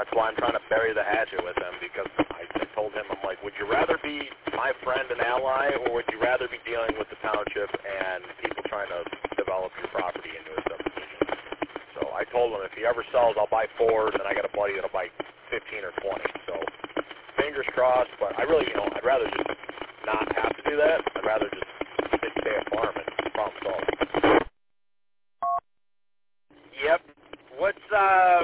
that's why I'm trying to bury the hatchet with him, because I told him, I'm like, would you rather be my friend and ally, or would you rather be dealing with the township and people trying to develop your property into a subdivision? So I told him if he ever sells, I'll buy 4, and then I got a buddy that'll buy 15 or 20. So fingers crossed, but I really, I'd rather just not have to do that. I'd rather just stay at farm and problem solved. Yep.